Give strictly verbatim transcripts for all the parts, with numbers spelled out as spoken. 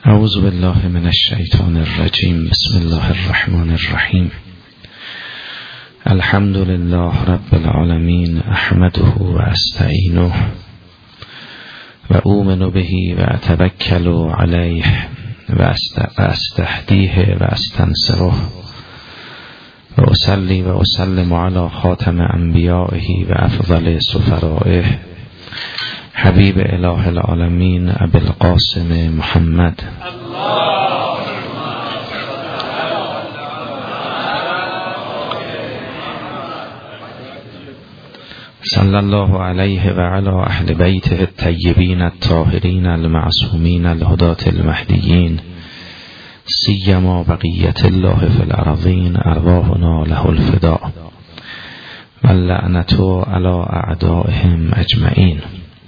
اعوذ بالله من الشیطان الرجیم. بسم الله الرحمن الرحیم. الحمد لله رب العالمین، احمده و استعینه و اؤمن به و اتوکل علیه و استهدیه و استنصره و اصلی و اسلم علی خاتم انبیائه و افضل سفرائه حبیب اله العالمین ابی القاسم محمد صلی الله علیه و علی اهل بیته الطیبین الطاهرین المعصومین الهداة المهدیین، سیما بقیت الله فی الارضین، ارواحنا له الفداء و اللعنة علی اعدائهم اجمعین.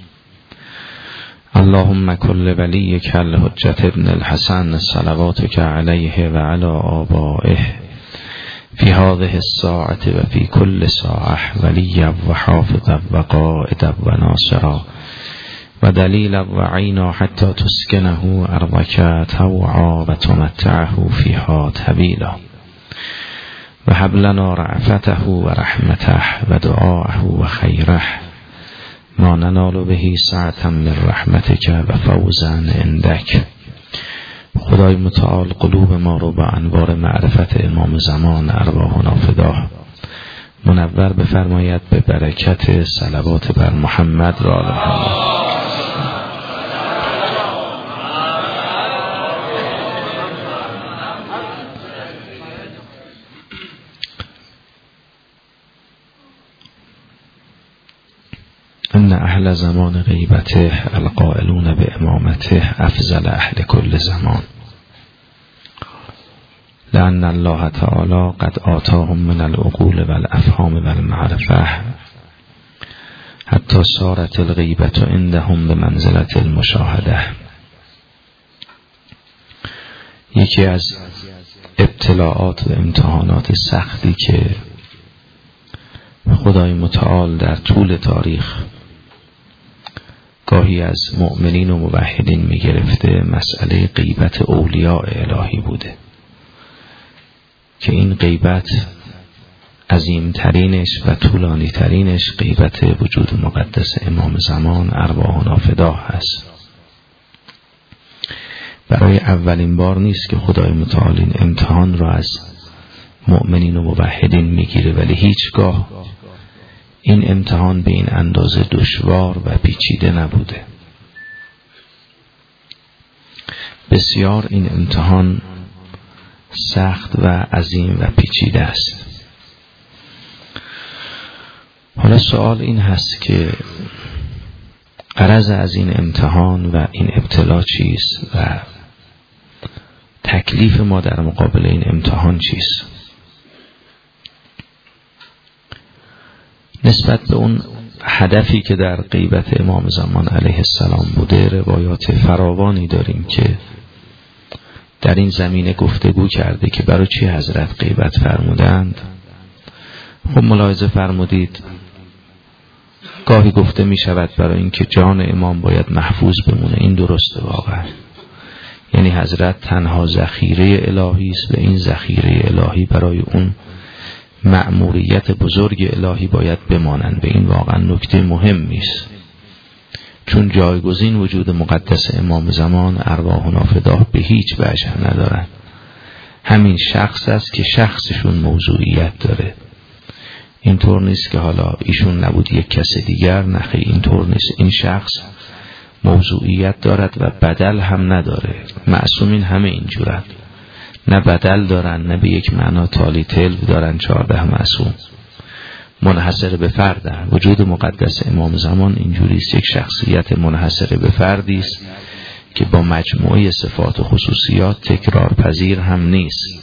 اللهم كل وليك الحجة ابن الحسن صلواتك عليه وعلى آبائه في هذه الساعة وفي كل ساعة وليا وحافظا وقائدا وناصرا ودليلا وعينا حتى تسكنه أرضك طوعا وتمتعه فيها طويلا وهب لنا رأفته ورحمته ودعاءه وخيره ما ننال به سعة من رحمتك و فوزا عندك. خدای متعال قلوب ما رو با انوار معرفت امام زمان ارواحنا فداه منور بفرماید به برکت صلوات بر محمد و آل محمد. ان اهل زمان غیبته القائلون به امامته افضل اهل کل زمان، لأن الله تعالی قد آتاهم من العقول والافهام والمعرفه حتی صارت الغیبة عندهم به منزلة المشاهده. یکی از ابتلاعات و امتحانات سختی که خدای متعال در طول تاریخ گاهی از مؤمنین و موحدین می گرفته مسئله غیبت اولیاء الهی بوده که این غیبت عظیمترینش و طولانی ترینش غیبت وجود مقدس امام زمان ارواحنا فداه هست. برای اولین بار نیست که خدای متعال این امتحان را از مؤمنین و موحدین می گیره، ولی هیچگاه این امتحان به این اندازه دشوار و پیچیده نبوده. بسیار این امتحان سخت و عظیم و پیچیده است. حالا سوال این هست که غرض از این امتحان و این ابتلا چیست و تکلیف ما در مقابل این امتحان چیست؟ نسبت به اون هدفی که در غیبت امام زمان علیه السلام بوده روایات فراوانی داریم که در این زمینه گفتگو کرده که برای چی حضرت غیبت فرمودند. خب ملاحظه فرمودید گاهی گفته می شود برای اینکه جان امام باید محفوظ بمونه. این درسته واقعا، یعنی حضرت تنها ذخیره الهی است و این ذخیره الهی برای اون مأموریت بزرگ الهی باید بمانند. به این واقعا نکته مهمی است، چون جایگزین وجود مقدس امام زمان ارواحنا فداه به هیچ وجه ندارن. همین شخص است که شخصشون موضوعیت داره. اینطور نیست که حالا ایشون نبود یک کس دیگر، نخی اینطور نیست. این شخص موضوعیت دارد و بدل هم نداره. معصومین همه اینجورند، نه بدل دارن نه به یک معنا تالی تلو دارن. چهارده معصوم منحصر به فردن. وجود مقدس امام زمان اینجوری است، یک شخصیت منحصر به فردی است که با مجموعه صفات و خصوصیات تکرار پذیر هم نیست.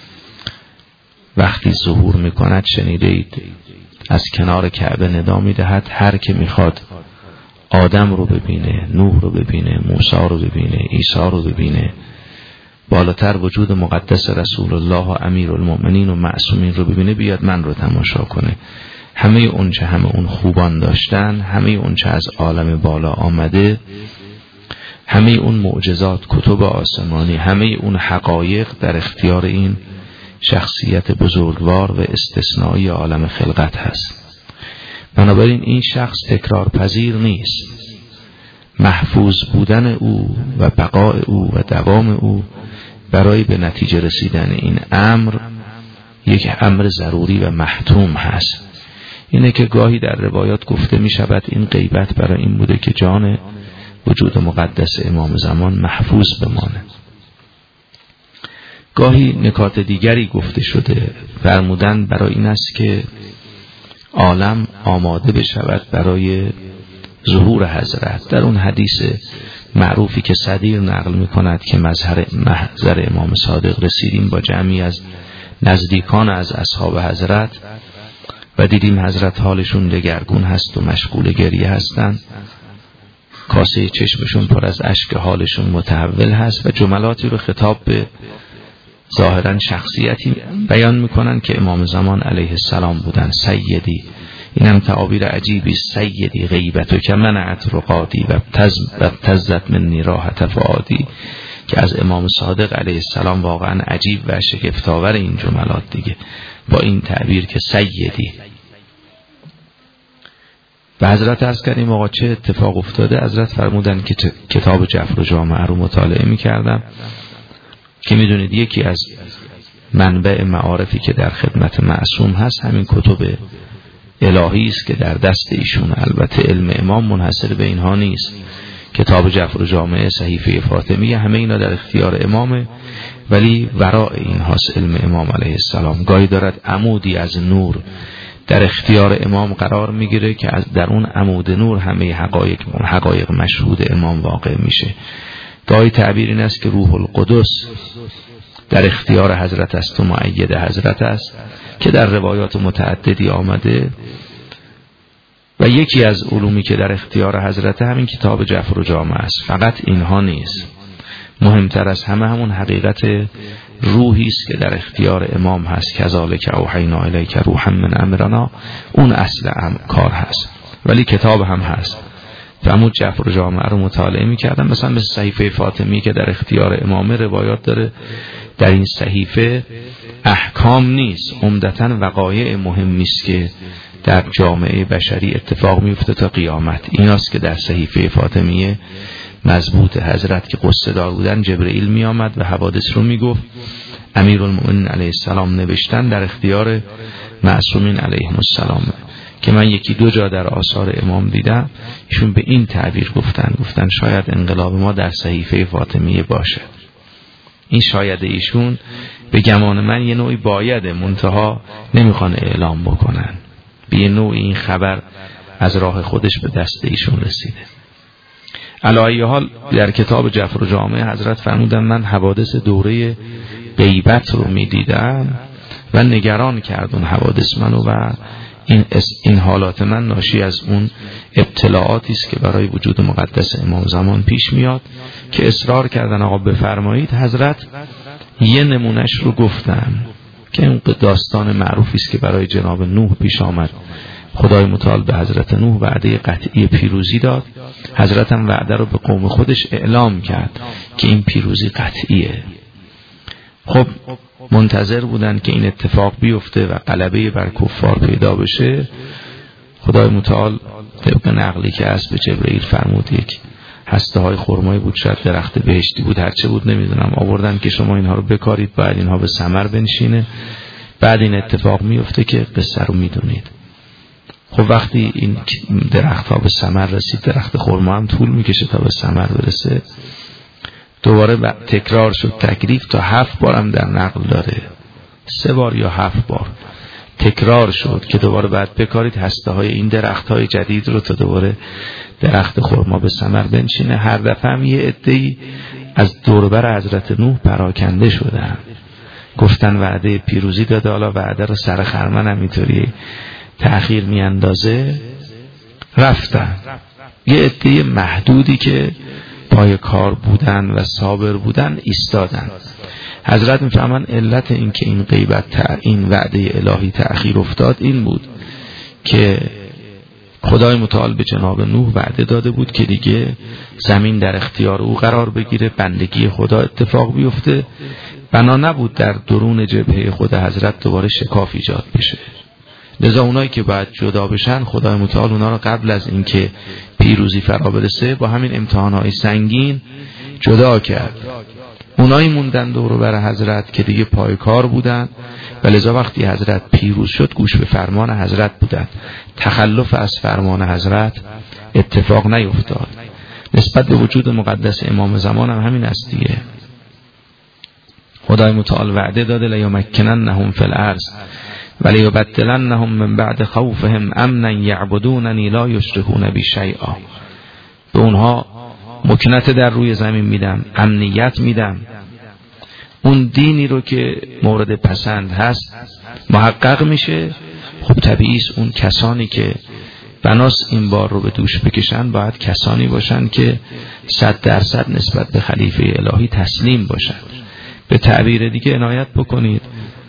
وقتی ظهور میکند شنیدید از کنار کعبه ندا میدهد هر که میخواد آدم رو ببینه، نوح رو ببینه، موسی رو ببینه، عیسی رو ببینه، بالاتر وجود مقدس رسول الله و امیرالمؤمنین و معصومین رو ببینه، بیاد من رو تماشا کنه. همه اون چه همه اون خوبان داشتن، همه اون چه از عالم بالا آمده، همه اون معجزات، کتب آسمانی، همه اون حقایق در اختیار این شخصیت بزرگوار و استثنایی عالم خلقت هست. بنابراین این شخص تکرار پذیر نیست. محفوظ بودن او و بقاء او و دوام او برای به نتیجه رسیدن این امر یک امر ضروری و محتوم هست. اینه که گاهی در روایات گفته می شود این غیبت برای این بوده که جان وجود مقدس امام زمان محفوظ بمانه. گاهی نکات دیگری گفته شده، فرمودن برای این است که عالم آماده بشود برای ظهور حضرت. در اون حدیث معروفی که صدیر نقل می کند که مظهر محضر امام صادق رسیدیم با جمعی از نزدیکان از اصحاب حضرت و دیدیم حضرت حالشون دگرگون هست و مشغول گریه هستند، کاسه چشمشون پر از اشک، حالشون متحول هست و جملاتی رو خطاب به ظاهرا شخصیتی بیان میکنن که امام زمان علیه السلام بودن. سیدی، اینم تعابیر عجیبی، سیدی غیبتو که منعت رقادی و تزت منی راحت فعادی، که از امام صادق علیه السلام واقعا عجیب و شگفت‌آور این جملات دیگه، با این تعبیر که سیدی. و حضرت عرض کردیم آقا چه اتفاق افتاده؟ حضرت فرمودن که کتاب جفر و جامعه رو مطالعه می کردم که می دونید یکی از منبع معارفی که در خدمت معصوم هست همین کتب الهی است که در دست ایشون. البته علم امام منحصر به اینها نیست. کتاب جفر و جامعه، صحیفه فاطمیه، همه اینا در اختیار امامه، ولی وراء این هاست علم امام علیه السلام. گاهی دارد عمودی از نور در اختیار امام قرار میگیره که از در اون عمود نور همه حقایق حقایق مشهود امام واقع میشه. گاهی تعبیر این است که روح القدس در اختیار حضرت است و مؤید حضرت است که در روایات متعددی آمده. و یکی از علومی که در اختیار حضرت همین کتاب جفر و جامعه است. فقط اینها نیست، مهمتر از همه همون حقیقت روحی است که در اختیار امام هست. کذالک اوحینا الیک روحا من امرنا، اون اصل کار هست، ولی کتاب هم هست. فرمود جفر و جامعه رو مطالعه می‌کردم، مثلا مثل صحیفه فاطمی که در اختیار امامه، روایات داره در این صحیفه احکام نیست، عمدتاً وقایع مهمی است که در جامعه بشری اتفاق میفته تا قیامت. ایناست که در صحیفه فاطمیه مضبوط حضرت که قصه دار بودن، جبرئیل می آمد و حوادث رو می گفت. امیرالمؤمنین علیه السلام نوشتن، در اختیار معصومین علیهم السلام، که من یکی دو جا در آثار امام دیدم ایشون به این تعبیر گفتن گفتن شاید انقلاب ما در صحیفه فاطمیه باشه. این شاید ایشون به گمان من یه نوعی بایده، منتها نمیخوان اعلام بکنن. به یه نوعی این خبر از راه خودش به دست ایشون رسیده. علی ای حال در کتاب جفر و جامعه حضرت فرمودن من حوادث دوره غیبت رو می دیدم و نگران کردون حوادث منو و این, این حالات من ناشی از اون ابتلاعاتی است که برای وجود مقدس امام زمان پیش میاد، که اصرار کردن آقا بفرمایید. حضرت یه نمونش رو گفتن که این داستان معروفی است که برای جناب نوح پیش آمد. خدای متعال به حضرت نوح وعده قطعی پیروزی داد، حضرت هم وعده رو به قوم خودش اعلام کرد که این پیروزی قطعیه. خب منتظر بودن که این اتفاق بیفته و غلبه بر کفار پیدا بشه. خدای متعال طبق نقلی که هست به جبرئیل فرمود یک هسته های خرمایی بود، شاید درخت بهشتی بود، هرچه بود نمیدونم، آوردن که شما اینها رو بکارید، بعد اینها به ثمر بنشینه. بعد این اتفاق میفته که قصه رو میدونید. خب وقتی این درخت ها به ثمر رسید، درخت خرما هم طول میکشه تا به ثمر برسه. دوباره تکرار شد تکلیف، تا هفت بارم در نقل داره، سه بار یا هفت بار تکرار شد که دوباره بعد بکارید هسته های این درخت های جدید رو تا دوباره درخت خرما به ثمر بنشینه. هر دفعه هم یه عده‌ای از دوربر حضرت نوح پراکنده شدن، گفتن وعده پیروزی داده، حالا وعده رو سر خرمن هم اینطوری تأخیر می اندازه. رفتن یه عده محدودی که پای کار بودن و صابر بودن ایستادن. حضرت میفهمن علت این که این غیبت این وعده الهی تأخیر افتاد این بود که خدای متعال به جناب نوح وعده داده بود که دیگه زمین در اختیار او قرار بگیره، بندگی خدا اتفاق بیفته. بنا نبود در درون جبهه خود حضرت دوباره شکاف ایجاد بشه. لذا اونایی که باید جدا بشن، خدای متعال اونا رو قبل از اینکه پیروزی فرا برسه با همین امتحانهای سنگین جدا کرد. اونایی موندن دور و بر حضرت که دیگه پایکار بودن و لذا وقتی حضرت پیروز شد گوش به فرمان حضرت بودن. تخلف از فرمان حضرت اتفاق نیفتاد. نسبت به وجود مقدس امام زمان هم همین است دیگه. خدای متعال وعده داده لیمکننهم فی الارض ولیبدلنهم من بعد خوفهم امنا یعبدوننی لا یشرکون بی شیئا. به اونها مکنت در روی زمین میدم، امنیت میدم. اون دینی رو که مورد پسند هست محقق میشه. خب طبیعی است اون کسانی که بناس این بار رو به دوش بکشن باید کسانی باشن که صد درصد نسبت به خلیفه الهی تسلیم باشن. به تعبیر دیگه عنایت بکنید،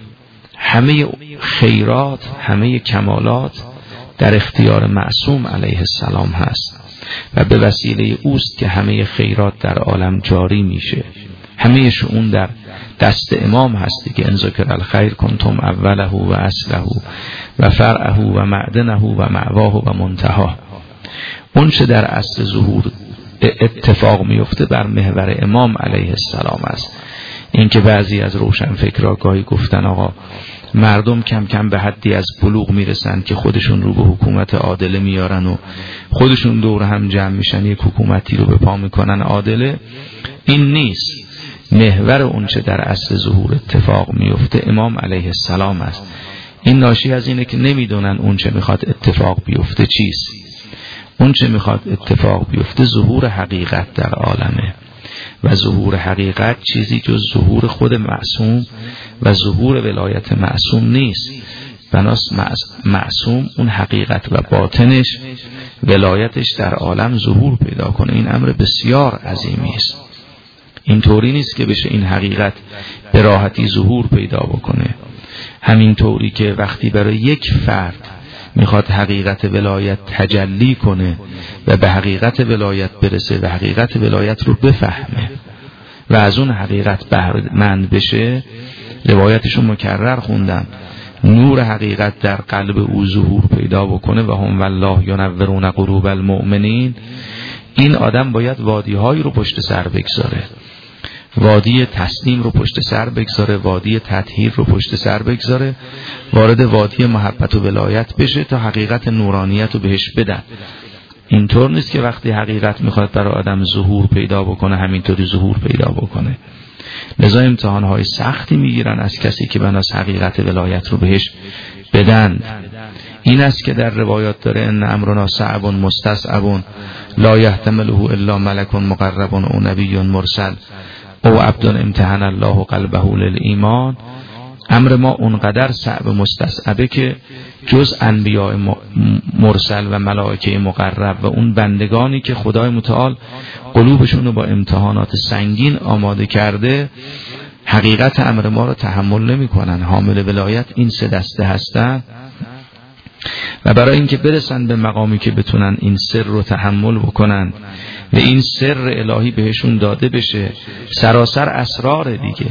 همه خیرات، همه کمالات در اختیار معصوم علیه السلام هست و به وسیله اوست که همه خیرات در عالم جاری میشه. همه شؤون در دست امام هستی که ان ذکر الخیر کنتم اوله و اصله و فرعه و معدنه و معواه و منتهاه. اون چه در اصل ظهور اتفاق میفته بر محور امام علیه السلام است. این که بعضی از روشنفکرها گاهی گفتن آقا مردم کم کم به حدی از بلوغ میرسن که خودشون رو به حکومت عادله میارن و خودشون دور هم جمع میشن یک حکومتی رو به پا میکنن عادله. این نیست. محور اون چه در اصل ظهور اتفاق میفته امام علیه السلام است. این ناشی از اینه که نمیدونن اون چه میخواد اتفاق بیفته چیست. اون چه میخواد اتفاق بیفته ظهور حقیقت در عالمه و ظهور حقیقت چیزی جز ظهور خود معصوم و ظهور ولایت معصوم نیست. بناس معصوم اون حقیقت و باطنش ولایتش در عالم ظهور پیدا کنه. این امر بسیار عظیمی است. این طوری نیست که بشه این حقیقت به راحتی ظهور پیدا بکنه. همین طوری که وقتی برای یک فرد میخواد حقیقت ولایت تجلی کنه و به حقیقت ولایت برسه و حقیقت ولایت رو بفهمه و از اون حقیقت بهره‌مند بشه، روایتشو مکرر خوندم، نور حقیقت در قلب او ظهور پیدا بکنه و هم والله ینورون قلوب المؤمنین. این آدم باید وادی‌هایی رو پشت سر بگذاره، وادی تسلیم رو پشت سر بگذاره، وادی تطهیر رو پشت سر بگذاره، وارد وادی محبت و ولایت بشه تا حقیقت نورانیت رو بهش بدن. اینطور نیست که وقتی حقیقت میخواد برای آدم ظهور پیدا بکنه همینطوری ظهور پیدا بکنه. لذا امتحانهای سختی میگیرن از کسی که بناس حقیقت ولایت رو بهش بدن. این است که در روایات داره ان امرنا صعب مستصعب لا یحتمله الا ملک مقرب او نبی مرسل او عبد امتحن الله قلبه للایمان. امر ما اونقدر صعب مستصعبه که جز انبیاء مرسل و ملائکه مقرب و اون بندگانی که خدای متعال قلوبشون رو با امتحانات سنگین آماده کرده حقیقت امر ما رو تحمل نمی کنن. حامل ولایت این سه دسته هستن و برای اینکه برسن به مقامی که بتونن این سر رو تحمل بکنن و این سر الهی بهشون داده بشه، سراسر اسرار دیگه.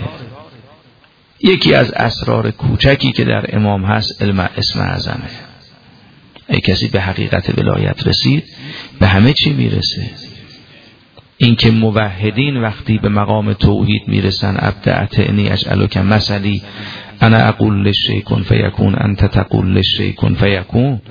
یکی از اسرار کوچکی که در امام هست علم اسم اعظمه. ای کسی به حقیقت ولایت رسید به همه چی میرسه. این که موحدین وقتی به مقام توحید میرسن عبد اطعنی اجعلک مثلی انا اقول للشیء کن فیکون انت تقول للشیء کن فیکون.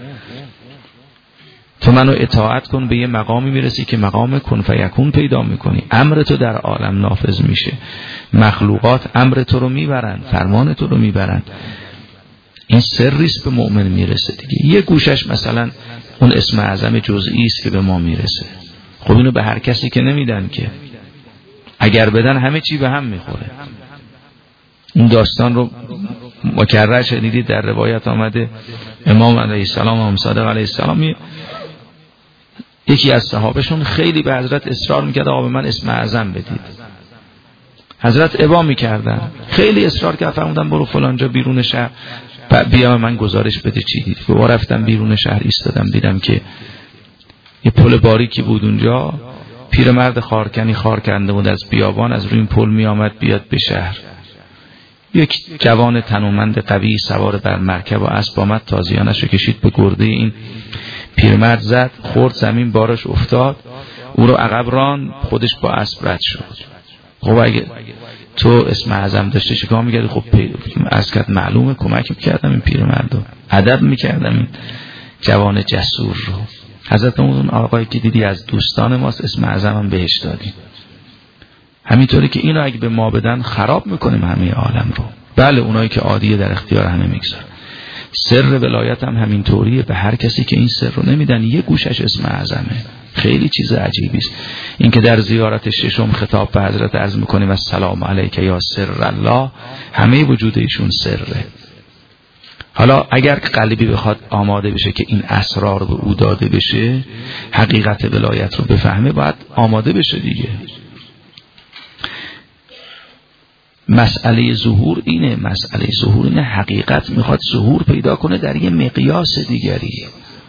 تو منو اطاعت کن، به یه مقامی میرسی که مقام کن فیکون پیدا میکنی، امر تو در عالم نافذ میشه، مخلوقات امر تو رو میبرن، فرمان تو رو میبرن. این سریست به مؤمن میرسه دیگه. یه گوشش مثلا اون اسم اعظم جزئی است که به ما میرسه. خب اینو به هر کسی که نمیدن که، اگر بدن همه چی به هم میخوره. این داستان رو مکرر شنیدید در روایت آمده امام علیه السلام و امام صادق علیه السلام یکی از صحابشون خیلی به حضرت اصرار میکرد آقا به من اسم اعظم بدید. حضرت ابا میکردن، خیلی اصرار کرد، فرمودن برو فلانجا بیرون شهر بیا من گزارش بده چی دیدی. با رفتم بیرون شهر ایستادم، دیدم که یه پل باریکی بود اونجا، پیرمرد خارکنی خار کرده بود از بیابان، از روی این پل می آمد بیاد به شهر. یک جوان تنومند قوی سوار بر مرکب و اسب آمد، تازیانش رو کشید به گرده این پیرمرد، زد خورد زمین، بارش افتاد، او رو عقب ران، خودش با اسب رد شد. خب اگه تو اسم اعظم داشته چیکار می‌کردی؟ خب از کرد معلومه کمک می‌کردم این پیرمرد رو، ادب می‌کردم این جوان جسور رو. حضرت اون آقایی که دیدی از دوستان ماست، اسم اعظم هم بهش دادیم. همینطوری که اینو اگه به ما بدن خراب میکنیم همه عالم رو. بله اونایی که عادیه در اختیار همه میگذارن. سر ولایت هم همینطوریه، به هر کسی که این سر رو نمیدن یه گوشش اسم اعظمه. خیلی چیز عجیبی است این که در زیارت ششم خطاب به حضرت عرض میکنیم السلام علیک یا سر الله، همه وجود ایشون سره. حالا اگر قلبی بخواد آماده بشه که این اسرار به او داده بشه، حقیقت ولایت رو بفهمه، باید آماده بشه دیگه. مسئله ظهور اینه، مسئله ظهور اینه، حقیقت میخواد ظهور پیدا کنه در یه مقیاس دیگری.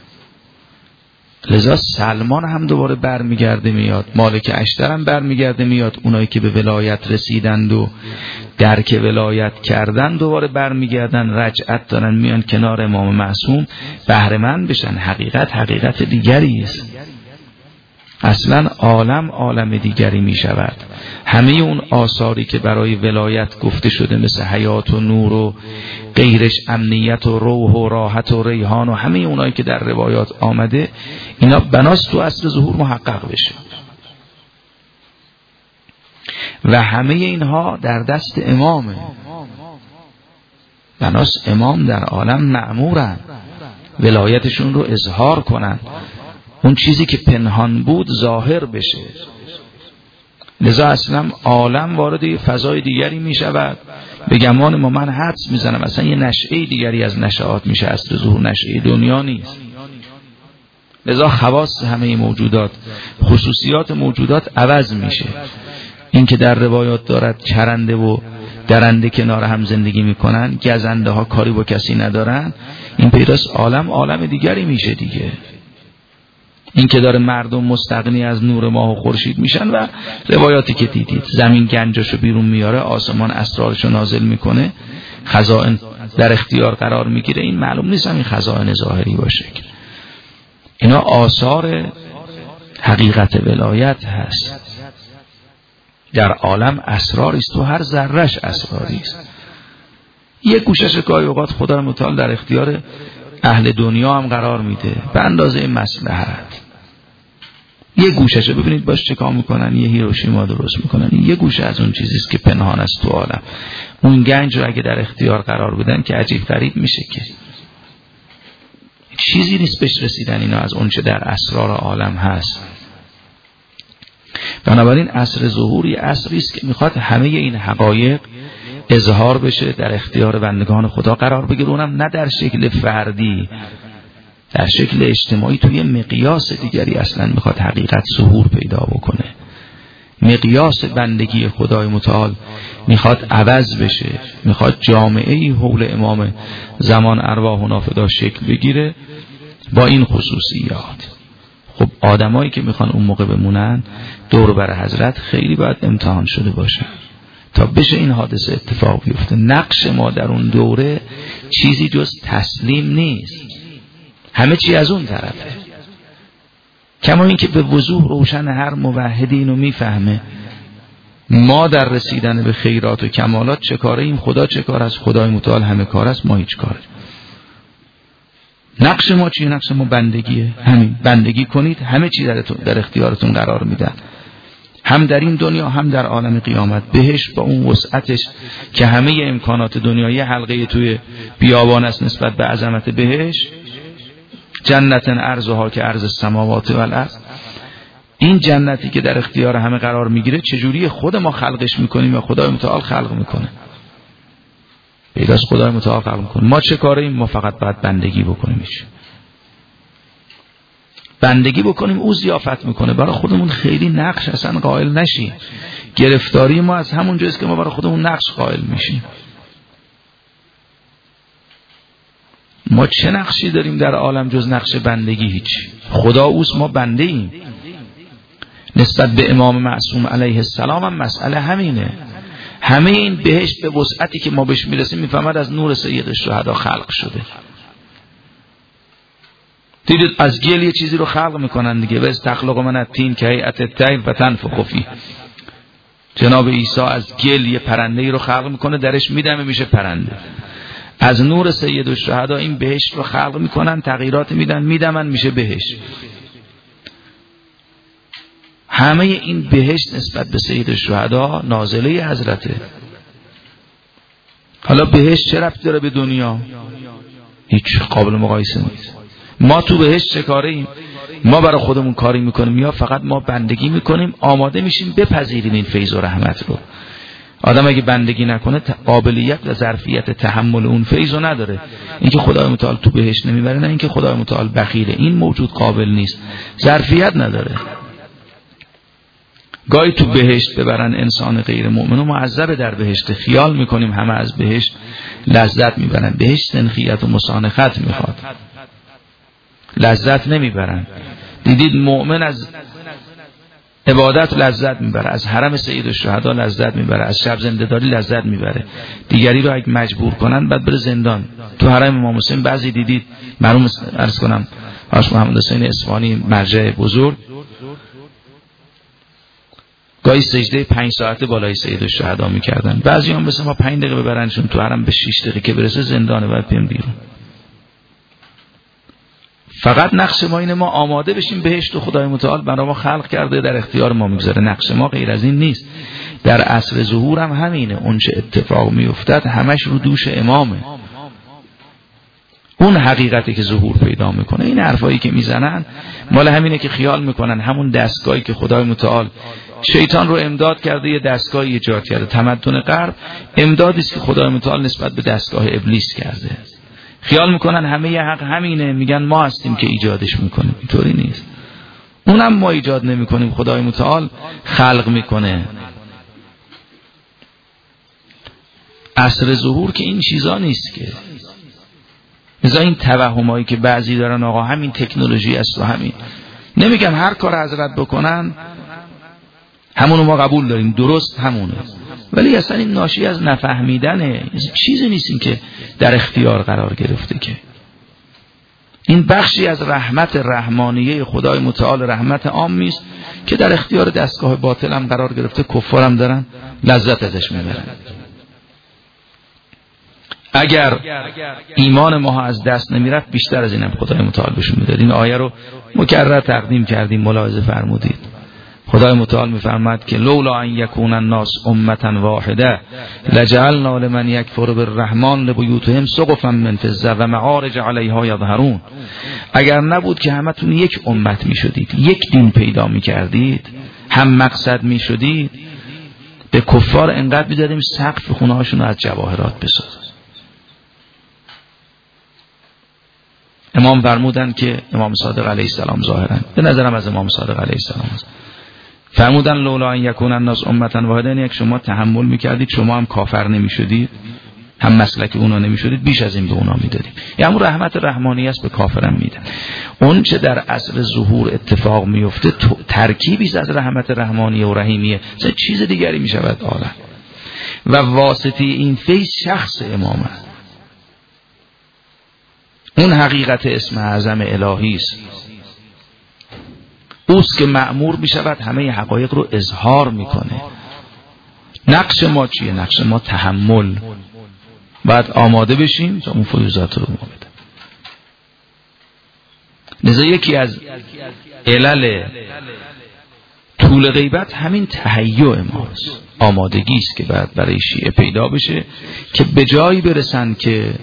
لذا سلمان هم دوباره برمیگرده میاد، مالک اشتر هم برمیگرده میاد، اونایی که به ولایت رسیدند و درک ولایت کردن دوباره برمیگردن، رجعت دارن میان کنار امام معصوم بهره مند بشن. حقیقت حقیقت دیگری است، اصلا عالم عالم دیگری می شود. همه اون آثاری که برای ولایت گفته شده مثل حیات و نور و غیرش، امنیت و روح و راحت و ریحان و همه اونایی که در روایات آمده، اینا بناست تو عصر ظهور محقق بشه و همه اینها در دست امامه. بناست امام در عالم مأمورن ولایتشون رو اظهار کنن، اون چیزی که پنهان بود ظاهر بشه. لذا اصلا عالم وارد فضای دیگری می شود. به گمان ما من حدس می زنم اصلا یه نشعه دیگری از نشعات میشه، عصر ظهور نشعه دنیا نیست. لذا خواص همه موجودات، خصوصیات موجودات عوض میشه. این که در روایات دارد چرنده و درنده کنار هم زندگی میکنن، گزنده ها کاری با کسی ندارن، این پیداست عالم عالم دیگری میشه دیگه. این که داره مردم مستغنی از نور ماه و خورشید میشن و روایاتی که دیدید، زمین گنجاشو بیرون میاره، آسمان اسرارشو نازل میکنه، خزائن در اختیار قرار میگیره، این معلوم نیست همین خزائن ظاهری باشه. اینا آثار حقیقت ولایت هست. در عالم اسراری است، تو هر ذره‌اش اسراری است. یک گوشش گاهی اوقات خدا متعال در اختیار اهل دنیا هم قرار میده به اندازه مصلحت. یه گوشش رو ببینید باش چه کار میکنن، یه هیروشیما درست میکنن. یه گوشه از اون چیزیست که پنهان است تو عالم. اون گنج رو اگه در اختیار قرار بدن که عجیب غریب میشه، که چیزی نیست بهش رسیدن اینا از اون چه در اسرار عالم هست. بنابراین عصر ظهور یه عصری است که میخواد همه این حقایق اظهار بشه، در اختیار بندگان خدا قرار بگیره، اونم نه در شکل فردی، در شکل اجتماعی، توی مقیاس دیگری اصلا میخواد حقیقت ظهور پیدا بکنه. مقیاس بندگی خدای متعال میخواد عوض بشه، میخواد جامعه‌ای حول امام زمان ارواحنا فدا شکل بگیره با این خصوصیات. خب آدمایی که میخوان اون موقع بمونن دور بر حضرت خیلی باید امتحان شده باشن تا بشه این حادثه اتفاق بیفته. نقش ما در اون دوره چیزی جز تسلیم نیست، همه چی از اون طرفه. کما این که به وضوح روشن هر موحدی اینو میفهمه، ما در رسیدن به خیرات و کمالات چه کاره ایم، خدا چه کار است، خدای متعال همه کار است، ما هیچ کاره. نقش ما چیه؟ نقش ما بندگیه. همین بندگی کنید، همه چی در, در اختیارتون قرار میدن، هم در این دنیا هم در عالم قیامت. بهش با اون وسعتش که همه امکانات دنیایی حلقه توی بیابان است نسبت به عظمت بهش، جنت عرضها که عرض السماوات و الارض. این جنتی که در اختیار همه قرار میگیره چجوری خود ما خلقش میکنیم و خدای متعال خلق میکنه؟ پیداست خدای متعال خلق میکنه. ما چه کاره ایم؟ ما فقط باید بندگی بکنیم، بندگی بکنیم، او ضیافت میکنه. برای خودمون خیلی نقش اصلا قائل نشیم. گرفتاری ما از همون جاست که ما برای خودمون نقش قائل میشیم. ما چه نقشی داریم در عالم جز نقش بندگی؟ هیچ. خدا اوست، ما بنده ایم. نسبت به امام معصوم علیه السلام هم مسئله همینه. همه این بهشت به وسعتی که ما بهش میرسیم میفهمد از نور سید الشهدا خلق شده. دیدید از گل یه چیزی رو خلق میکنن دیگه، و استخلق من الطین که هیئت الطیر فتنفخ فیه. جناب عیسی از گل یه پرنده ای رو خلق میکنه، درش میدمه میشه پرنده. از نور سید الشهدا این بهشت رو خلق میکنن، تغییرات میدن، میدمن میشه بهشت. همه این بهشت نسبت به سید الشهدا نازله حضرته. حالا بهشت چه ربطی داره به دنیا؟ هیچ، قابل مقایسه نیست. ما تو بهشت چه کاره ایم؟ ما برای خودمون کاری میکنیم یا فقط ما بندگی میکنیم، آماده میشیم بپذیریم این فیض و رحمت رو. آدم اگه بندگی نکنه قابلیت و ظرفیت تحمل اون فیض رو نداره. اینکه خدای متعال تو بهشت نمیبره، نه اینکه خدای متعال بخیله، این موجود قابل نیست، ظرفیت نداره. گاهی تو بهشت ببرن انسان غیر مؤمن و معذب در بهشت، خیال میکنیم همه از بهشت لذت میبرن. بهشت سنخیت و مسانخت میخواد، لذت نمیبرن. دیدید مؤمن از عبادت لذت میبره، از حرم سید الشهدا لذت میبره، از شب زنده‌داری لذت میبره. دیگری رو اگه مجبور کنن بعد بره زندان. تو حرم امام حسین بعضی دیدید، مرحوم عرض کنم حاج محمد حسین اصفهانی مرجع بزرگ، گاهی سجده پنج ساعته بالای سید الشهدا میکردن. بعضی هم مثل ما پنج دقیقه ببرنشون تو حرم، به شش دقیقه که برسه زندانه باید پیم بیرون. فقط نقش ما اینه ما آماده بشیم بهشت و خدای متعال برای ما خلق کرده، در اختیار ما میگذاره. نقش ما غیر از این نیست. در عصر ظهور هم همینه، اون چه اتفاق میافتد همش رو دوش امامه. اون حقیقتی که ظهور پیدا میکنه. این حرفایی که میزنن مال همینه که خیال میکنن همون دستگاهی که خدای متعال شیطان رو امداد کرده یه دستگاهی ایجاد کرده. تمدن غرب امدادی است که خدای متعال نسبت به دستگاه ابلیس کرده. خیال میکنن همه ی حق همینه، میگن ما هستیم که ایجادش میکنیم. اینطوری نیست. اونم ما ایجاد نمیکنیم، خدای متعال خلق میکنه. عصر ظهور که این چیزا نیست که. مثلا این توهمایی که بعضی دارن آقا همین تکنولوژی است و همین، نمیگم هر کار حضرت بکنن همونو ما قبول داریم، درست همونه، ولی اصلا این ناشی از نفهمیدنه. چیزی نیست این که در اختیار قرار گرفته، که این بخشی از رحمت رحمانیه خدای متعال، رحمت عامی است که در اختیار دستگاه باطل هم قرار گرفته. کفار هم دارن لذت ازش میبرن. اگر ایمان ما از دست نمیرفت بیشتر از اینم خدای متعال بهشون میداد. این آیه رو مکرر تقدیم کردیم، ملاحظه فرمودید. خدای متعال میفرماد که لولا ان یکون الناس امتا واحده لجعلنا لمن یکفر بالرحمن لبیوتهم سقفا من فضه و معارج علیها یظهرون. اگر نبود که همتون یک امت میشدید، یک دین پیدا میکردید، هم مقصد میشدید، به کفار انقدر میدادیم سقف خونه هاشون از جواهرات بسازن. امام فرمودن که امام صادق علیه السلام ظاهرا به نظرم از امام صادق علیه السلام است، فرمودن لولا ان یکون الناس امتا واحده، یک شما تحمل میکردید شما هم کافر نمیشدید، هم مسلک اونا نمیشدید، بیش از این به اونا میدادیم. یعنی رحمت رحمانی است به کافرم میدن. اون چه در عصر ظهور اتفاق میفته ترکیبی از رحمت رحمانی و رحیمیه، چه چیز دیگری میشود عالم. و واسطه این فیض شخص امام است. اون حقیقت اسم اعظم الهی است، اوست که مأمور می شود همه حقایق رو اظهار میکنه. نقش ما چیه؟ نقش ما تحمل، باید آماده بشیم تا اون فیوزات رو ما بده. لذا یکی از علل طول غیبت همین تهیع ماست، آمادگی است که باید برای شیعه پیدا بشه که به جایی برسن که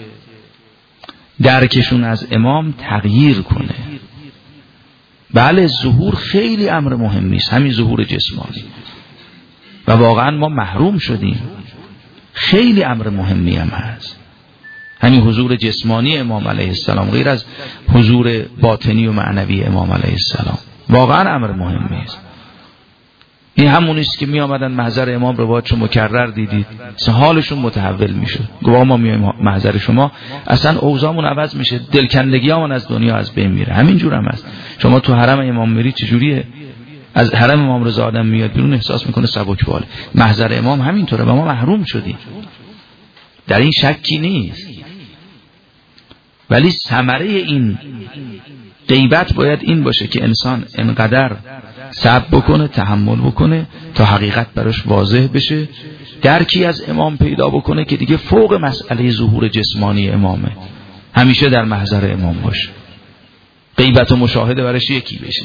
درکشون از امام تغییر کنه. بله ظهور خیلی امر مهمی است، همین ظهور جسمانی، و واقعا ما محروم شدیم. خیلی امر مهمی هم هست همین حضور جسمانی امام علیه السلام، غیر از حضور باطنی و معنوی امام علیه السلام. واقعا امر مهمی است. این همونیست که می آمدن محضر امام روایتشو مکرر دیدید، حالشون متحول میشد. گواه ما میایم محضر شما، اصلا اوضاعمون عوض میشه، دلکندگیامون از دنیا از بین میره. همین جور هم هست. شما تو حرم امام میری چجوریه؟ از حرم امام رضا آدم میاد بیرون احساس میکنه سبکبال. محضر امام همینطوره و ما محروم شدیم، در این شکی نیست. ولی ثمره این غیبت باید این باشه که انسان انقدر صبر بکنه، تحمل بکنه تا حقیقت براش واضح بشه، درکی از امام پیدا بکنه که دیگه فوق مسئله ظهور جسمانی امامه، همیشه در محضر امام باشه، غیبت و مشاهده براش یکی بشه.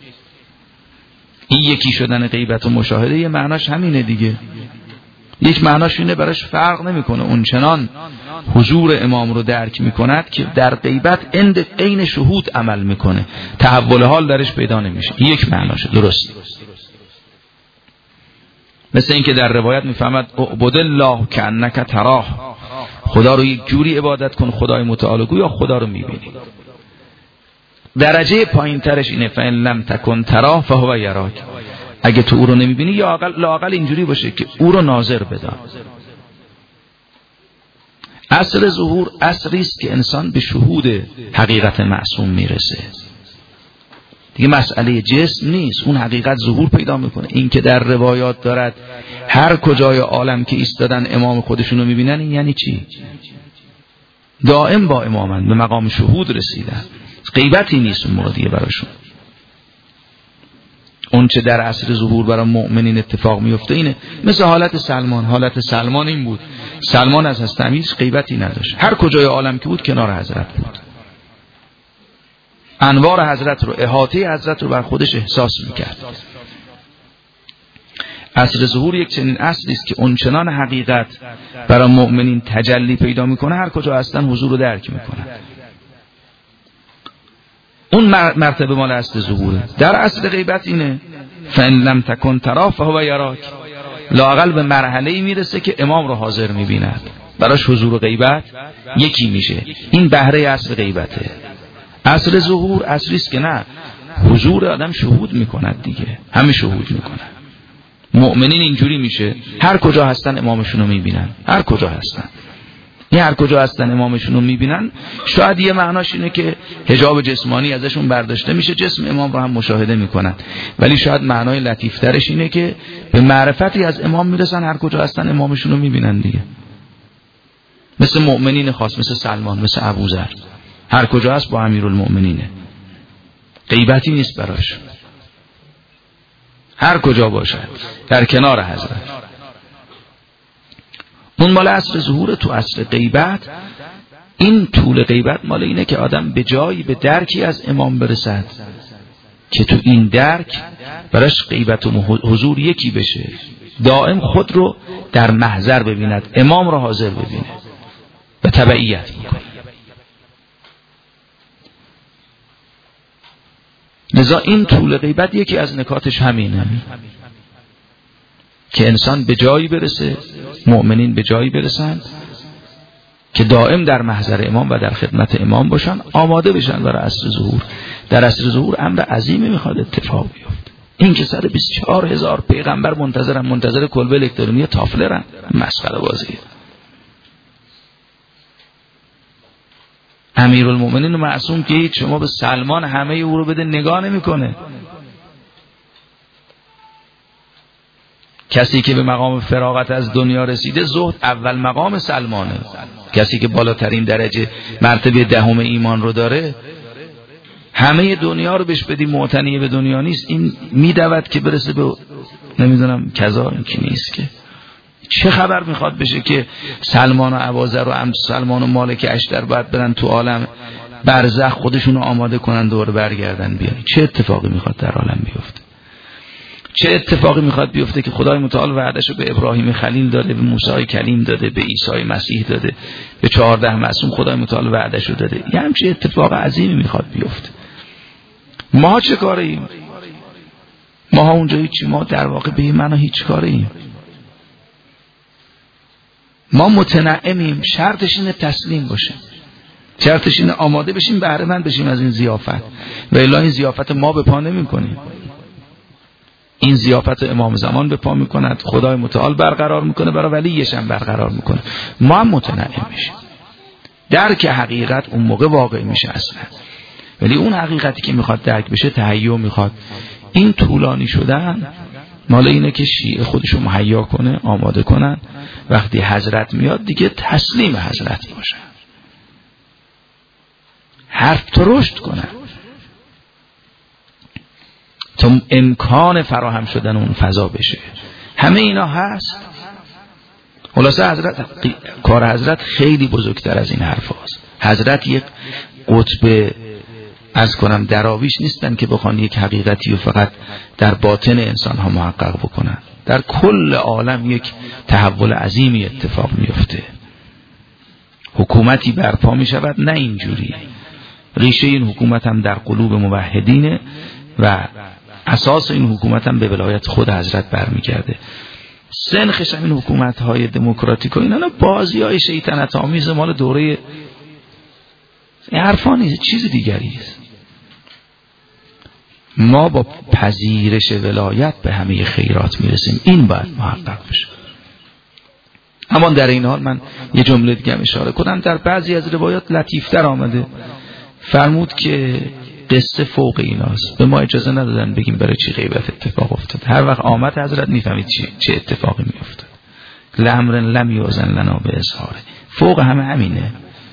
این یکی شدن غیبت و مشاهده یه معناش همینه دیگه. یک معناش اینه براش فرق نمیکنه، اون چنان حضور امام رو درک میکند که در غیبت اند عین شهود عمل میکنه، تحول حال درش پیدا نمیشه. یک معناشه، درست. مثل این که در روایت میفهمد اعبد الله کانک تراه، خدا رو یک جوری عبادت کن خدای متعال گویا خدا رو میبینی. درجه پایین ترش اینه فإن لم تکن تراه فهو یراک، اگه تو او رو نمیبینی یا لااقل اینجوری باشه که او رو ناظر بدان. اصل ظهور اصلی است که انسان به شهود حقیقت معصوم میرسه دیگه، مسئله جسم نیست، اون حقیقت ظهور پیدا میکنه. این که در روایات دارد هر کجای عالم که ایستادن امام خودشونو میبینن، این یعنی چی؟ دائم با امامن، به مقام شهود رسیدن، غیبتی نیست اون موقع دیگه براشون. اون چه در عصر ظهور برای مؤمنین اتفاق میفته اینه، مثل حالت سلمان. حالت سلمان این بود، سلمان از حضرت امیر غیبتی نداشت، هر کجای عالم که بود کنار حضرت بود، انوار حضرت رو، احاطه حضرت رو بر خودش احساس میکرد. عصر ظهور یک چنین اصلی است که اون چنان حقیقت برای مؤمنین تجلی پیدا میکنه، هر کجا هستن حضور رو درک میکنه. اون مرتبه مال اصل ظهوره. در اصل غیبت اینه فإن لم تکن تراه فهو یراک، لااقل به مرحله‌ای میرسه که امام رو حاضر میبیند، براش حضور و غیبت یکی میشه. این بهره اصل غیبته. اصل ظهور اصلی است که نه، حضور آدم شهود میکند دیگه، همه شهود میکنن. مؤمنین اینجوری میشه، هر کجا هستن امامشون رو میبینن، هر کجا هستن. این هر کجا هستن امامشون رو میبینن. شاید یه معناش اینه که حجاب جسمانی ازشون برداشته میشه، جسم امام رو هم مشاهده میکنن، ولی شاید معنای لطیفترش اینه که به معرفتی از امام میرسن، هر کجا هستن امامشون رو میبینن دیگه. مثل مؤمنین خاص، مثل سلمان، مثل ابوذر، هر کجا هست با امیرالمؤمنینه، غیبتی نیست براش، هر کجا باشد در کنار حضرت. اون مال اصل ظهور. تو اصل غیبت این طول غیبت مال اینه که آدم به جایی به درکی از امام برسد که تو این درک براش غیبت و حضور یکی بشه، دائم خود رو در محضر ببیند، امام رو حاضر ببینه و تبعیت میکنه. لذا این طول غیبت یکی از نکاتش همینه که انسان به جایی برسه، مؤمنین به جایی برسن که دائم در محضر امام و در خدمت امام باشن، آماده بشن برای عصر ظهور. در عصر ظهور امر عظیمی میخواد اتفاق بیفته. این که صد و بیست و چهار هزار پیغمبر منتظرن، منتظر کلبه الکترونی تافلرن، مسخره بازیه. امیرالمؤمنین معصوم که هیچ، شما به سلمان همه او رو بده نگاه نمیکنه. کسی که به مقام فراغت از دنیا رسیده، زهد اول مقام سلمانه. کسی که بالاترین درجه مرتبه دهم ایمان رو داره، همه دنیا رو بهش بدی معتنی به دنیا نیست، این میدود که برسه به نمیدونم کذا، این که نیست که چه خبر میخواد بشه که سلمان و ابوذر و ام سلمان و مالک اشتر باید برن تو عالم برزخ خودشون رو آماده کنن دور برگردن بیان. چه اتفاقی میخواد در عالم بیفته؟ چه اتفاقی میخواد بیفته که خدای متعال وعدهشو به ابراهیم خلیل داده، به موسی کلیم داده، به عیسی مسیح داده، به چهارده معصوم خدای متعال وعدهشو داده. یه همچین اتفاق عظیمی میخواد بیفته. ما چه کاریم؟ ما اونجا هیچی، ما در واقع به این معنا هیچ کاریم. ما متنعمیم، شرطش اینه تسلیم باشه، شرطش اینه آماده بشیم، بهره مند بشیم از این ضیافت، و الا این ضیافت ما به پا نمی کنیم. این ضیافت امام زمان به پا میکند، خدای متعال برقرار میکنه، برای ولیش هم برقرار میکنه، ما هم متنعم میشیم. درک حقیقت اون موقع واقع میشه اصلا. ولی اون حقیقتی که میخواد درک بشه تهیع میخواد. این طولانی شدن مال اینه که شیعه خودشو مهیا کنه، آماده کنن، وقتی حضرت میاد دیگه تسلیم حضرت باشن، حرف ترشت کنن تا امکان فراهم شدن اون فضا بشه. همه اینا هست. خلاصه حضرت کار حضرت خیلی بزرگتر از این حرف هست. حضرت یک قطب از کنم دراویش نیستن که بخوان یک حقیقتی و فقط در باطن انسان ها محقق بکنن. در کل عالم یک تحول عظیمی اتفاق میفته. حکومتی برپا می شود، نه اینجوری. ریشه این حکومت هم در قلوب موحدینه و اساس این حکومت هم به ولایت خود حضرت برمیگرده. سنخش هم این حکومت های دموکراتیک و اینا بازی های شیطنت آمیز مال دوره این حرفا نیست، چیز دیگری است. ما با پذیرش ولایت به همه خیرات میرسیم. این باید محقق بشه. اما در این حال من یه جمله دیگه هم اشاره کنم. در بعضی از روایات لطیفتر آمده، فرمود که قصه فوق ایناست، به ما اجازه ندادن بگیم برای چی غیبت اتفاق افتاد. هر وقت آمد حضرت میفهمید چی چه اتفاقی میافتاد. لامر لم یوزن لنا به اظهاره. فوق همه همینه.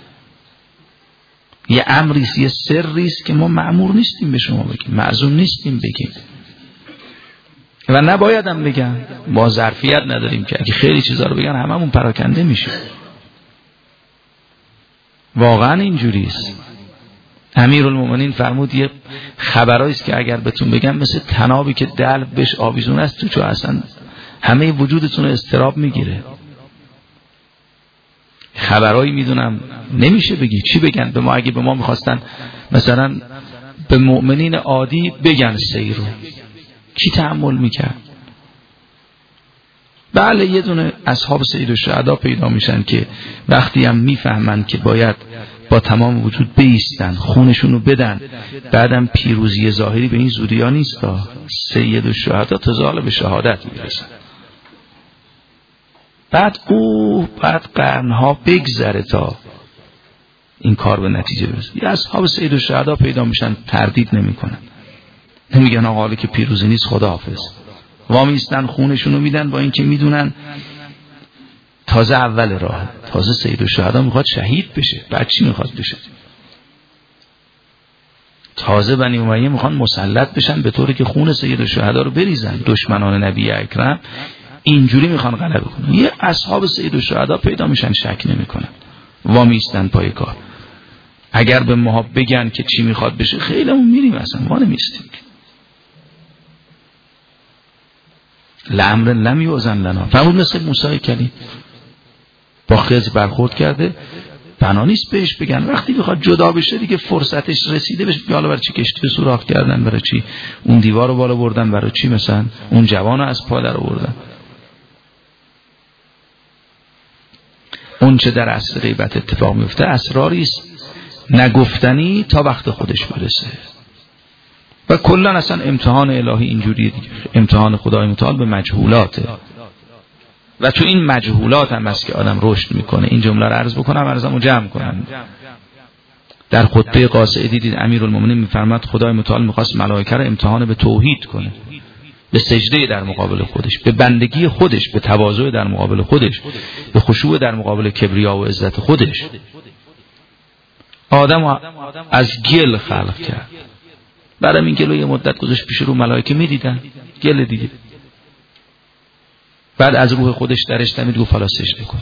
یه امریست، یه سریست که ما مأمور نیستیم به شما بگیم، معزوم نیستیم بگیم و نباید هم بگم. ما ظرفیت نداریم که اگه خیلی چیزا رو بگن هممون پراکنده میشه. واقعا اینجوریست. امیرالمومنین فرمود یه خبرایی است که اگر بهتون بگم مثل تنابی که دلو بهش آویزون است تو، چون اصلا همه وجودتون رو اضطراب میگیره. خبرایی میدونم نمیشه بگی چی بگن به ما. اگه به ما میخواستن مثلا به مؤمنین عادی بگن سیر رو، کی تحمل میکرد؟ بله یه دونه اصحاب سید الشهدا پیدا میشن که وقتی هم میفهمن که باید با تمام وجود بیستن، خونشون رو بدن، بعدم پیروزی ظاهری به این زودی ها نیست. سید الشهدا تزال به شهادت میرسن. بعد او بعد قرنها بگذره تا این کار به نتیجه برسه. یه اصحاب سید الشهدا پیدا میشن تردید نمیکنن، نمیگن آقا حالا که پیروزی نیست خداحافظ، وامیستن خونشون رو میدن، با اینکه میدونن تازه اول راه، تازه سید الشهدا میخواد شهید بشه. بعد چی میخواد بشه؟ تازه بنی امیه میخوان مسلط بشن به طوری که خون سید الشهدا رو بریزن. دشمنان نبی اکرم اینجوری میخوان غلبه کنن. یه اصحاب سید الشهدا پیدا میشن شک نمیکنن، وامیستن پای کار. اگر به ما بگن که چی میخواد بشه خیلیمون میریم، اصلا ما نمیستیم. لامر لم یوزن لنا. فرمود مثل موسی کلیم با خضر برخورد کرده، بنا نیست بهش بگن. وقتی بخواد جدا بشه دیگه فرصتش رسیده بشه. حالا برای چی کشتی سوراخ کردن؟ برای چی اون دیوار رو بالا بردن؟ برای چی مثلا اون جوان رو از پا در آوردن؟ اون چه در عصر غیبت اتفاق میفته اسراری است نگفتنی تا وقت خودش برسه. و کلا اصلا امتحان الهی اینجوریه دیگه. امتحان خدای متعال به مجهولاته و تو این مجهولات هم است که آدم رشد میکنه. این جمله رو عرض بکنم، عرضمو جمع کنم. در خطبه قاصده دیدید امیرالمومنین میفرماد خدای متعال میخواست ملائکه رو امتحان به توحید کنه، به سجده در مقابل خودش، به بندگی خودش، به تواضع در مقابل خودش، به خشوع در مقابل کبریا و عزت خودش. آدم از گل خلق کرد، بعدم این گلو یه مدت گذاشت پیش رو ملائکه میدیدن گل دیگه. بعد از روح خودش درش دمید گفت حالا سجده کن.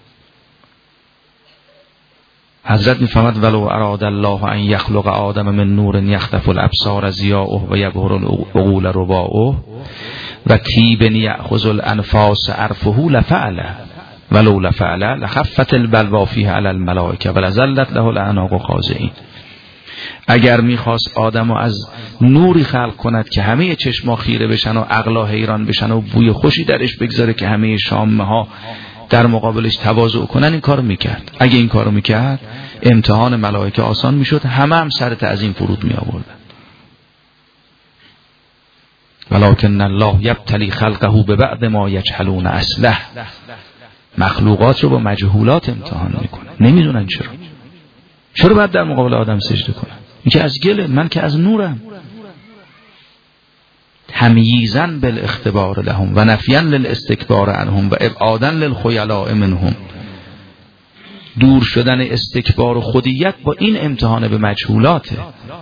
حضرت میفهمد ولو اراد الله ان یخلق آدم من نور یخطف الابصار ضیاؤه و یبهر العقول رباؤه و طیب یأخذ الانفاس عرفه لفعله ولو لفعله لخفت البلوا فیه علی الملائکه ولذلت له الاعناق خاضعین. اگر میخواست آدمو از نوری خلق کند که همه چشما خیره بشن و عقلا حیران بشن و بوی خوشی درش بگذاره که همه شامه ها در مقابلش تواضع کنن، این کارو میکرد. اگه این کارو میکرد امتحان ملائکه آسان میشد، همه هم سر تعظیم فرود می آوردن. ولکن الله یبتلی خلقه ببعد ما یجهلون اصله. مخلوقات رو با مجهولات امتحان میکنه، نمیدونن چرا. چرا باید در مقابل آدم سجده کنن؟ این که از گله، من که از نورم. تمییزا بالاختبار لهم و نفیا للاستکبار عنهم و ابعادا للخیلاء منهم. دور شدن استکبار و خودیت با این امتحان به مجهولاته.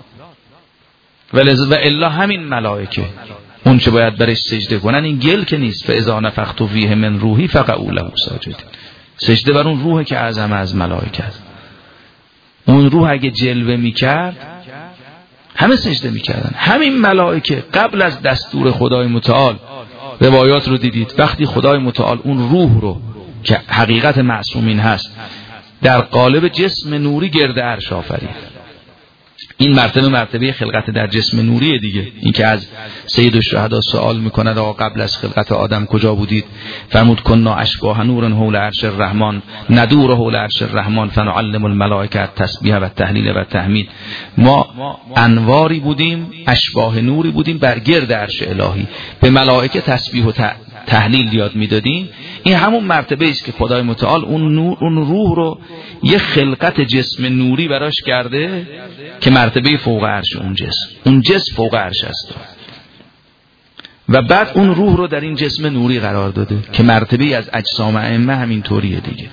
و الا همین ملائکه اون چه باید برش سجده کنن این گل که نیست. فاذا نفخت فیه من روحی فقعوا له ساجدین. سجده بر اون روحه که اعظم از ملائکه است. اون روح اگه جلوه میکرد همه سجده میکردن. همین ملائکه قبل از دستور خدای متعال، روایات رو دیدید، وقتی خدای متعال اون روح رو که حقیقت معصومین هست در قالب جسم نوری گرد عرش آفرید. این مرتبه مرتبه خلقت در جسم نوریه دیگه. این که از سید الشهدا سوال میکند آقا قبل از خلقت آدم کجا بودید؟ فرمود کنا اشباه نور حول عرش الرحمن ندور حول عرش الرحمن فنعلم الملائکه التسبیح و التهلیل و التحمید. ما انواری بودیم، اشباه نوری بودیم بر گرد عرش الهی، به ملائکه تسبیح و تهلیل یاد میدادیم. این همون مرتبه است که خدای متعال اون نور، اون روح رو یه خلقت جسم نوری براش کرده که مرتبه فوق عرش اون جسم، اون جسم فوق عرش است و بعد اون روح رو در این جسم نوری قرار داده که مرتبه از اجسام ائمه همین طوریه دیگه.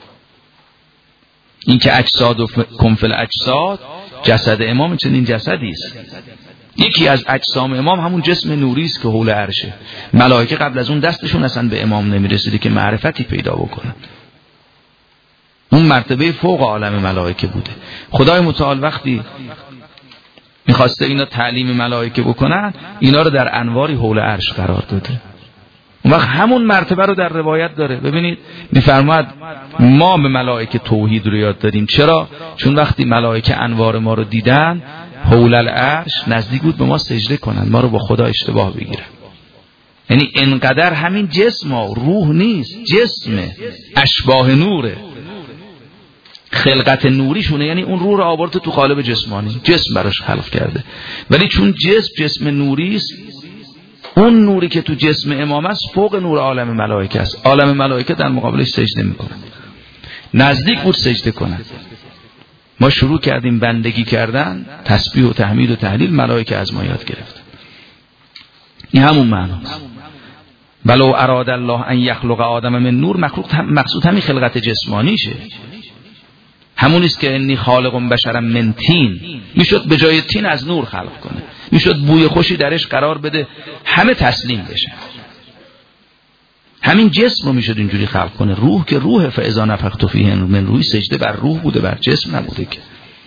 این که اجساد و کنفل اجساد، جسد امام چنین جسدی است. یکی از اجسام امام همون جسم نوری است که حول عرشه. ملائکه قبل از اون دستشون اصلا به امام نمیرسیده که معرفتی پیدا بکنن. اون مرتبه فوق عالم ملائکه بوده. خدای متعال وقتی میخواسته اینا تعلیم ملائکه بکنن، اینا رو در انواری حول عرش قرار داده. اون وقت همون مرتبه رو در روایت داره. ببینید میفرماد ما به ملائکه توحید رو یاد دادیم. چرا؟ چون وقتی ملائکه انوار ما رو دیدن حول العرش نزدیک بود به ما سجده کنن، ما رو با خدا اشتباه بگیرن. یعنی انقدر همین جسم ها، روح نیست، جسم اشباه نوره، خلقت نوریشونه. یعنی اون روح رو آورده تو قالب جسمانی، جسم براش خلق کرده. ولی چون جسم جسم نوری است، اون نوری که تو جسم امام است فوق نور عالم ملائکه است. عالم ملائکه در مقابلش سجده میکنن، نزدیک بود سجده کنن. ما شروع کردیم بندگی کردن، تسبیح و تحمید و تهلیل، ملائکه از ما یاد گرفت. این همون معناست. ولو اراد الله ان یخلق آدم من نور، مقصود همین خلقت جسمانیشه. همون است که انی خالق بشرا من طین، میشد به جای طین از نور خلق کنه، میشد بوی خوشی درش قرار بده، همه تسلیم بشن. همین جسم رو میشد اینجوری خلق کنه. روح که روح، فاذا نفخت فیه من روحی، سجده بر روح بوده، بر جسم نبوده که.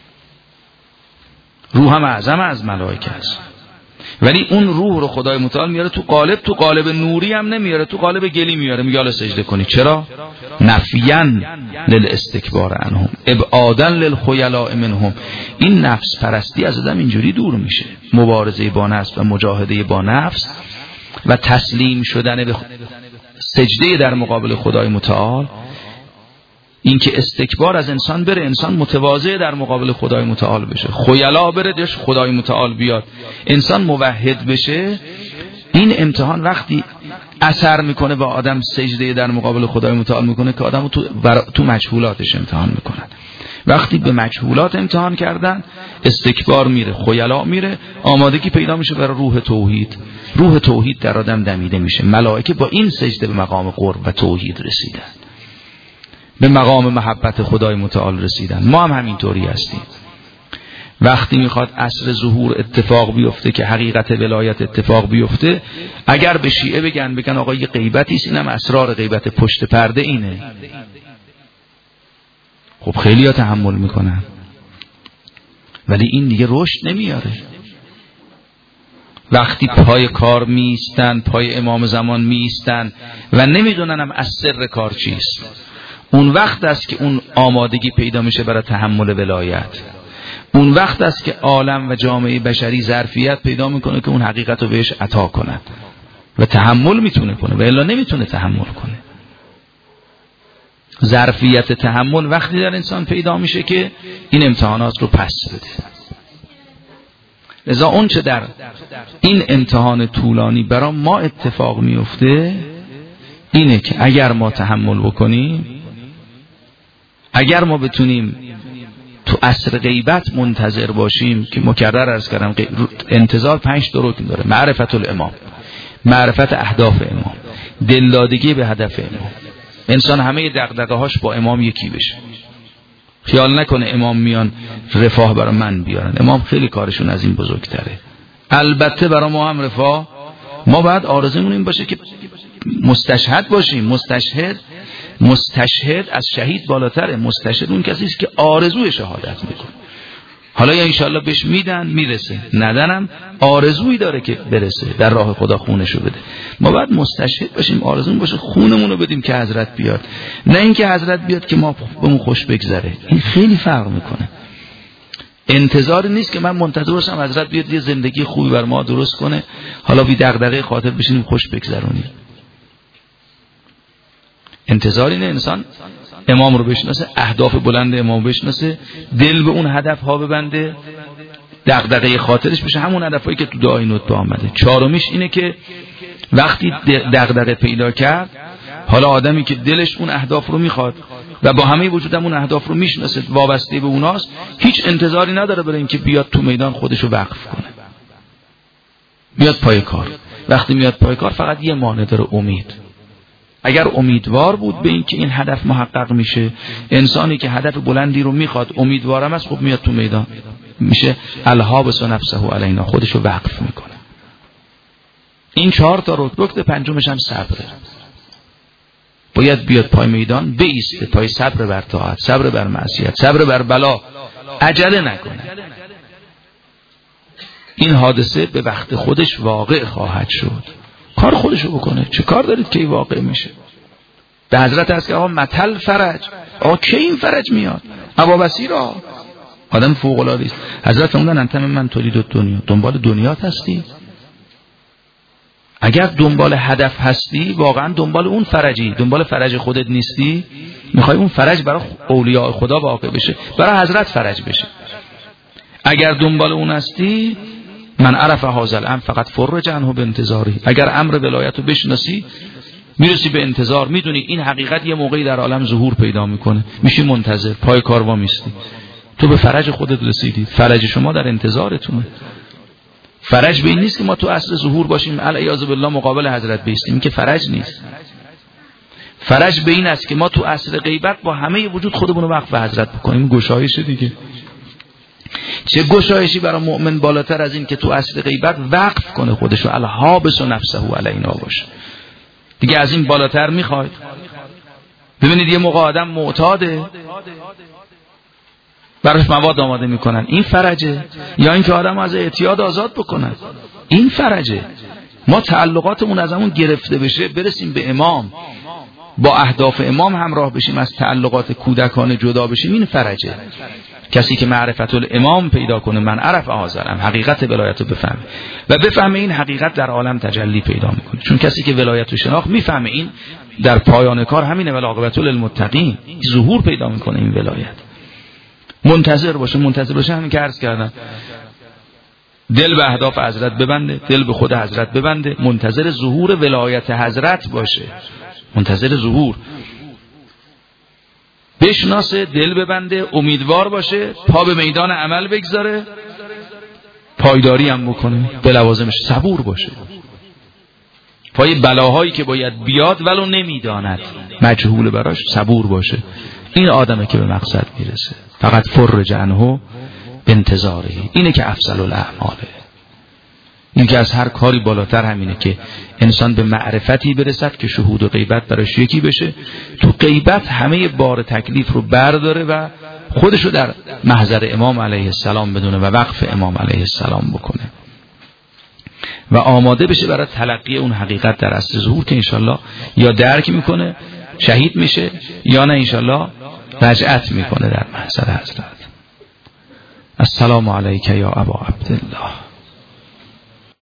روح هم اعظم از ملائکه است، ولی اون روح رو خدای متعال میاره تو قالب، تو قالب نوری هم نمیاره، تو قالب گلی میاره، میگه حالا سجده کنی. چرا؟ نفیا للاستکبار عنهم ابعادا للخیلاء منهم. این نفس پرستی از آدم اینجوری دور میشه. مبارزه با نفس و مجاهده با نفس و تسلیم شدن به سجده در مقابل خدای متعال، این که استکبار از انسان بره، انسان متواضع در مقابل خدای متعال بشه، خیلا بره دش خدای متعال بیاد، انسان موحد بشه. این امتحان وقتی اثر میکنه با آدم سجده در مقابل خدای متعال میکنه که آدمو تو تو مجهولاتش امتحان میکنن. وقتی به مجهولات امتحان کردن، استکبار میره، خیلا میره، آمادگی پیدا میشه برای روح توحید. روح توحید در آدم دمیده میشه. ملائکه با این سجده به مقام قرب و توحید رسیدن، به مقام محبت خدای متعال رسیدن. ما هم همینطوری هستیم. وقتی میخواد عصر ظهور اتفاق بیفته که حقیقت ولایت اتفاق بیفته، اگر به شیعه بگن بگن آقا یه غیبتی است، اینم اسرار غیبت پشت پرده اینه، خب خیلی ها تحمل میکنن، ولی این دیگه رشد نمیاره. وقتی پای کار میستن، پای امام زمان میستن و نمیدونن هم از سر کار چیست، اون وقت است که اون آمادگی پیدا میشه برای تحمل ولایت. اون وقت است که عالم و جامعه بشری ظرفیت پیدا میکنه که اون حقیقت رو بهش عطا کنن و تحمل میتونه کنه، و الا نمیتونه تحمل کنه. ظرفیت تحمل وقتی در انسان پیدا میشه که این امتحانات رو پس بده. لذا اون چه در این امتحان طولانی برای ما اتفاق میفته اینه که اگر ما تحمل بکنیم، اگر ما بتونیم تو عصر غیبت منتظر باشیم، که مکرر عرض کردم انتظار پنج تا رکن داره: معرفت الامام، معرفت اهداف امام، دلدادگی به هدف امام. انسان همه دغدغه هاش با امام یکی بشه، خیال نکنه امام میان رفاه برای من بیارن. امام خیلی کارشون از این بزرگتره. البته برای ما هم رفاه، ما باید آرزومون این باشه که مستشهد باشیم. مستشهد مستشهد از شهید بالاتره. مستشهد اون کسی است که آرزوی شهادت میکنه. حالا یا انشاءالله بهش میدن میرسه، ندنم آرزویی داره که برسه در راه خدا خونشو بده. ما باید مستشهد باشیم، آرزومون باشه خونمون رو بدیم که حضرت بیاد، نه اینکه حضرت بیاد که ما بهمون خوش بگذره. این خیلی فرق میکنه. انتظار نیست که من منتظر باشم حضرت بیاد یه زندگی خوبی بر ما درست کنه، حالا بی دغدغه خاطر بشینیم خوش بگذرونیم. انتظار اینه انسان امام رو بشناسه، اهداف بلند امام بشناسه، دل به اون هدف ها ببنده، دغدغه خاطرش بشه همون هدفایی که تو دعای نطبه آمده. چهارمیش اینه که وقتی دغدغه پیدا کرد، حالا آدمی که دلش اون اهداف رو میخواد و با همه وجودم اون اهداف رو میشناسه، وابسته به اوناست، هیچ انتظاری نداره برای اینکه بیاد تو میدان خودش رو وقف کنه، میاد پای کار. وقتی میاد پای کار فقط یه مانع داره: امید. اگر امیدوار بود به این که این هدف محقق میشه، انسانی که هدف بلندی رو میخواد امیدوارم است، خب میاد تو میدان، میشه الهابس و نفسه علینا، خودش رو وقف میکنه. این چهار تا رکن. رکن پنجمش هم صبره. باید بیاد پای میدان بایسته، پای صبر بر طاعت، صبر بر معصیت، صبر بر بلا، عجله نکنه. این حادثه به وقت خودش واقع خواهد شد. کار خودشو بکنه. چه کار دارید که این واقع میشه؟ به حضرت هست که آقا متل فرج، آقا که این فرج میاد؟ ابا بصیر آدم فوق العاده است. حضرت فرمودن انتم من تولید دنیا، دنبال دنیات هستی؟ اگر دنبال هدف هستی، واقعا دنبال اون فرجی، دنبال فرج خودت نیستی، میخوای اون فرج برای اولیاء خدا واقع بشه، برای حضرت فرج بشه. اگر دنبال اون هستی، من عرف هذا الامر فقط فرج عنه به انتظاری. اگر امر ولایت رو بشناسی، میرسی به انتظار، میدونی این حقیقت یه موقعی در عالم ظهور پیدا میکنه، میشی منتظر، پای کاروا میستی. تو به فرج خودت رسیدی، فرج شما در انتظارتونه. فرج به این نیست که ما تو عصر ظهور باشیم العیاذ بالله مقابل حضرت بیستیم، این که فرج نیست. فرج به این است که ما تو عصر غیبت با همه وجود خودمون رو وقف حضرت بکنیم. گشایش دیگه. چه گشایشی برای مؤمن بالاتر از این که تو عصر غیبت وقف کنه خودشو، الهابس و نفسه علینا باشه. دیگه از این بالاتر میخواید؟ ببینید یه موقع آدم معتاده، براش مواد آماده میکنن، این فرجه؟ یا اینکه آدم از اعتیاد آزاد بکنن، این فرجه؟ ما تعلقاتمون از همون گرفته بشه، برسیم به امام، با اهداف امام همراه بشیم، از تعلقات کودکانه جدا بشیم، این فرجه. کسی که معرفت الامام پیدا کنه، من عرف آذرم، حقیقت ولایت رو بفهمه و بفهمه این حقیقت در عالم تجلی پیدا میکنه. چون کسی که ولایت رو شناخت میفهمه این در پایان کار همینه، والعاقبة للمتقین، ظهور پیدا میکنه این ولایت. منتظر باشه، منتظر باشه، همین که عرض کردم، دل به اهداف حضرت ببنده، دل به خود حضرت ببنده، منتظر ظهور ولایت حضرت باشه، منتظر ظهور، بشناسه، دل ببنده، امیدوار باشه، پا به میدان عمل بگذاره، پایداری هم بکنه، به لوازمش صبور باشه، پای بلاهایی که باید بیاد ولو نمیداند، مجهول براش، صبور باشه. این آدمه که به مقصد میرسه. فقط فرج عنه بانتظاره. اینه که افضل الاعماله. این که از هر کاری بالاتر همینه که انسان به معرفتی برسد که شهود و غیبت براش یکی بشه، تو غیبت همه بار تکلیف رو برداره و خودشو در محضر امام علیه السلام بدونه و وقف امام علیه السلام بکنه و آماده بشه برای تلقی اون حقیقت در عصر ظهور که انشالله یا درک میکنه شهید میشه یا نه انشالله رجعت میکنه در محضر حضرت. السلام علیک یا ابا عبدالله.